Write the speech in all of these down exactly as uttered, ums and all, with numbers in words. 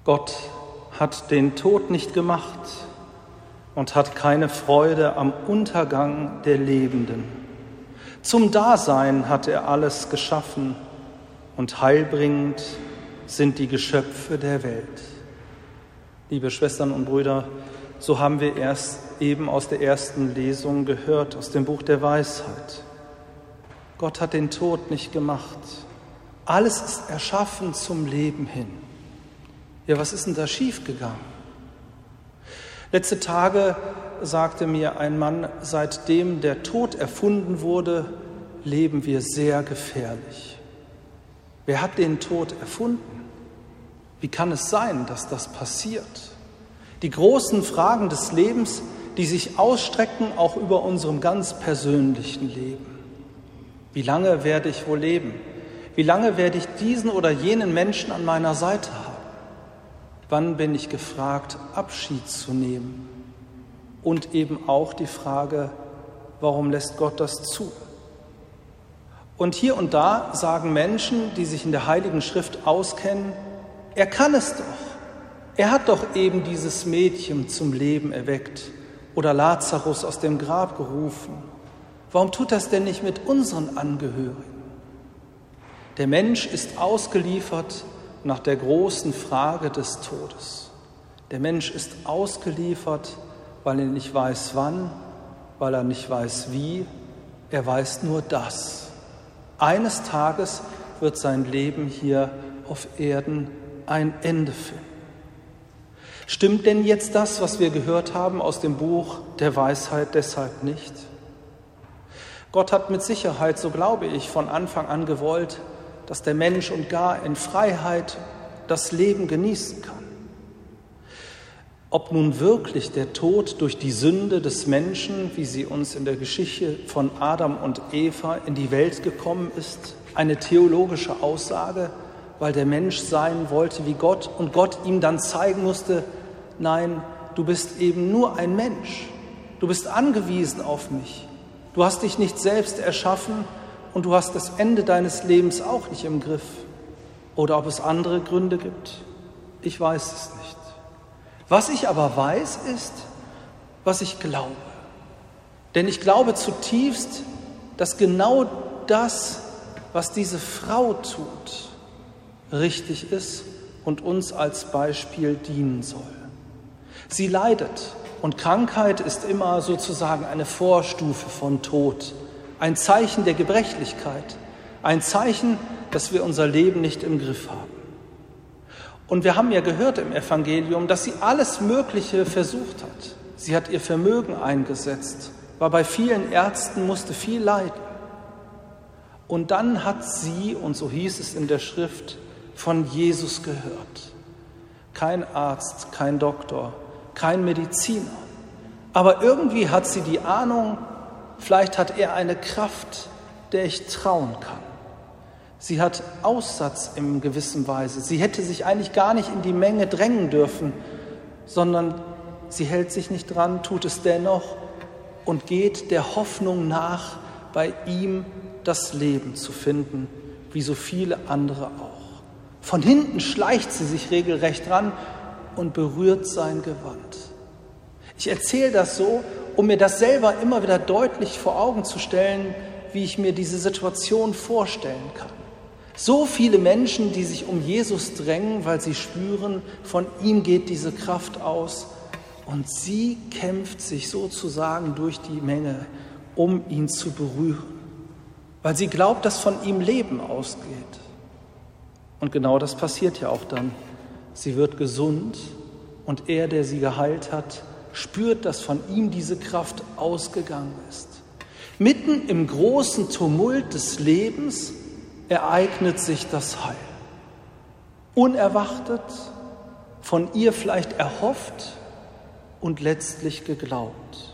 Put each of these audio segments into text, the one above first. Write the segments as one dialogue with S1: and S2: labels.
S1: Gott hat den Tod nicht gemacht und hat keine Freude am Untergang der Lebenden. Zum Dasein hat er alles geschaffen und heilbringend sind die Geschöpfe der Welt. Liebe Schwestern und Brüder, so haben wir erst eben aus der ersten Lesung gehört, aus dem Buch der Weisheit. Gott hat den Tod nicht gemacht. Alles ist erschaffen zum Leben hin. Ja, was ist denn da schiefgegangen? Letzte Tage sagte mir ein Mann, seitdem der Tod erfunden wurde, leben wir sehr gefährlich. Wer hat den Tod erfunden? Wie kann es sein, dass das passiert? Die großen Fragen des Lebens, die sich ausstrecken auch über unserem ganz persönlichen Leben. Wie lange werde ich wohl leben? Wie lange werde ich diesen oder jenen Menschen an meiner Seite haben? Wann bin ich gefragt, Abschied zu nehmen? Und eben auch die Frage, warum lässt Gott das zu? Und hier und da sagen Menschen, die sich in der Heiligen Schrift auskennen, er kann es doch. Er hat doch eben dieses Mädchen zum Leben erweckt oder Lazarus aus dem Grab gerufen. Warum tut das denn nicht mit unseren Angehörigen? Der Mensch ist ausgeliefert nach der großen Frage des Todes. Der Mensch ist ausgeliefert, weil er nicht weiß wann, weil er nicht weiß wie, er weiß nur das. Eines Tages wird sein Leben hier auf Erden ein Ende finden. Stimmt denn jetzt das, was wir gehört haben aus dem Buch der Weisheit, deshalb nicht? Gott hat mit Sicherheit, so glaube ich, von Anfang an gewollt, dass der Mensch und gar in Freiheit das Leben genießen kann. Ob nun wirklich der Tod durch die Sünde des Menschen, wie sie uns in der Geschichte von Adam und Eva in die Welt gekommen ist, eine theologische Aussage, weil der Mensch sein wollte wie Gott und Gott ihm dann zeigen musste, nein, du bist eben nur ein Mensch, du bist angewiesen auf mich, du hast dich nicht selbst erschaffen und du hast das Ende deines Lebens auch nicht im Griff. Oder ob es andere Gründe gibt, ich weiß es nicht. Was ich aber weiß, ist, was ich glaube. Denn ich glaube zutiefst, dass genau das, was diese Frau tut, richtig ist und uns als Beispiel dienen soll. Sie leidet und Krankheit ist immer sozusagen eine Vorstufe von Tod, ein Zeichen der Gebrechlichkeit, ein Zeichen, dass wir unser Leben nicht im Griff haben. Und wir haben ja gehört im Evangelium, dass sie alles Mögliche versucht hat. Sie hat ihr Vermögen eingesetzt, war bei vielen Ärzten, musste viel leiden. Und dann hat sie, und so hieß es in der Schrift, von Jesus gehört. Kein Arzt, kein Doktor, kein Mediziner. Aber irgendwie hat sie die Ahnung, vielleicht hat er eine Kraft, der ich trauen kann. Sie hat Aussatz in gewisser Weise. Sie hätte sich eigentlich gar nicht in die Menge drängen dürfen, sondern sie hält sich nicht dran, tut es dennoch und geht der Hoffnung nach, bei ihm das Leben zu finden, wie so viele andere auch. Von hinten schleicht sie sich regelrecht ran und berührt sein Gewand. Ich erzähle das so, um mir das selber immer wieder deutlich vor Augen zu stellen, wie ich mir diese Situation vorstellen kann. So viele Menschen, die sich um Jesus drängen, weil sie spüren, von ihm geht diese Kraft aus. Und sie kämpft sich sozusagen durch die Menge, um ihn zu berühren, weil sie glaubt, dass von ihm Leben ausgeht. Und genau das passiert ja auch dann. Sie wird gesund und er, der sie geheilt hat, spürt, dass von ihm diese Kraft ausgegangen ist. Mitten im großen Tumult des Lebens ereignet sich das Heil. Unerwartet, von ihr vielleicht erhofft und letztlich geglaubt.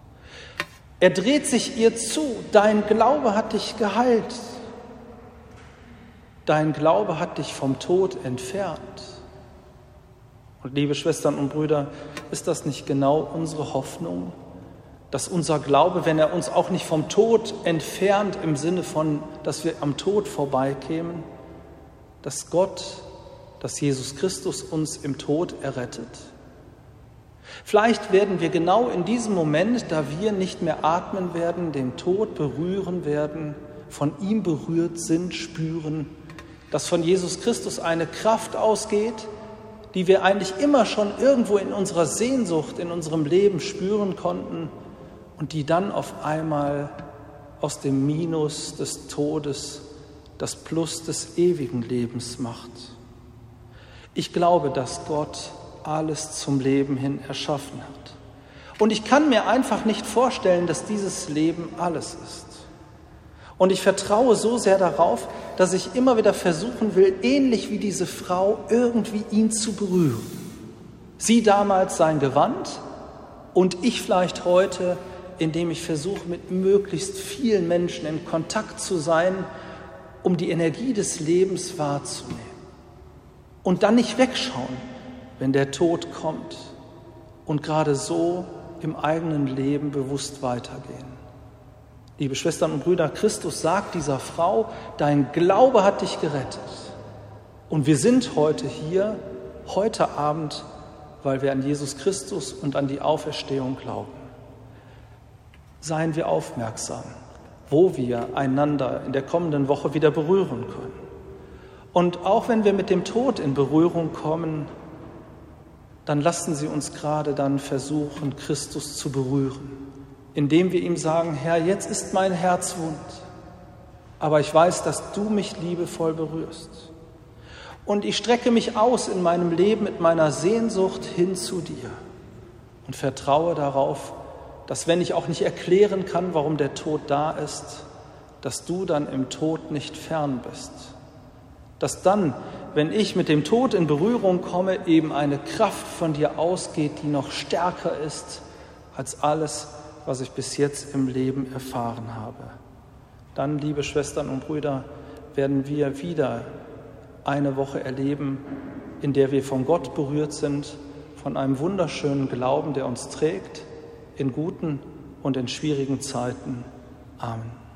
S1: Er dreht sich ihr zu, dein Glaube hat dich geheilt. Dein Glaube hat dich vom Tod entfernt. Und liebe Schwestern und Brüder, ist das nicht genau unsere Hoffnung, dass unser Glaube, wenn er uns auch nicht vom Tod entfernt, im Sinne von, dass wir am Tod vorbeikämen, dass Gott dass Jesus Christus uns im Tod errettet. Vielleicht werden wir genau in diesem Moment, da wir nicht mehr atmen werden, den Tod berühren werden, von ihm berührt sind, spüren, dass von Jesus Christus eine Kraft ausgeht, die wir eigentlich immer schon irgendwo in unserer Sehnsucht, in unserem Leben spüren konnten und die dann auf einmal aus dem Minus des Todes das Plus des ewigen Lebens macht. Ich glaube, dass Gott alles zum Leben hin erschaffen hat. Und ich kann mir einfach nicht vorstellen, dass dieses Leben alles ist. Und ich vertraue so sehr darauf, dass ich immer wieder versuchen will, ähnlich wie diese Frau, irgendwie ihn zu berühren. Sie damals sein Gewand und ich vielleicht heute, indem ich versuche, mit möglichst vielen Menschen in Kontakt zu sein, um die Energie des Lebens wahrzunehmen. Und dann nicht wegschauen, wenn der Tod kommt und gerade so im eigenen Leben bewusst weitergehen. Liebe Schwestern und Brüder, Christus sagt dieser Frau, dein Glaube hat dich gerettet. Und wir sind heute hier, heute Abend, weil wir an Jesus Christus und an die Auferstehung glauben. Seien wir aufmerksam, wo wir einander in der kommenden Woche wieder berühren können. Und auch wenn wir mit dem Tod in Berührung kommen, dann lassen Sie uns gerade dann versuchen, Christus zu berühren, indem wir ihm sagen, Herr, jetzt ist mein Herz wund, aber ich weiß, dass du mich liebevoll berührst. Und ich strecke mich aus in meinem Leben mit meiner Sehnsucht hin zu dir und vertraue darauf, dass wenn ich auch nicht erklären kann, warum der Tod da ist, dass du dann im Tod nicht fern bist. Dass dann, wenn ich mit dem Tod in Berührung komme, eben eine Kraft von dir ausgeht, die noch stärker ist als alles, was ich bis jetzt im Leben erfahren habe. Dann, liebe Schwestern und Brüder, werden wir wieder eine Woche erleben, in der wir von Gott berührt sind, von einem wunderschönen Glauben, der uns trägt, in guten und in schwierigen Zeiten. Amen.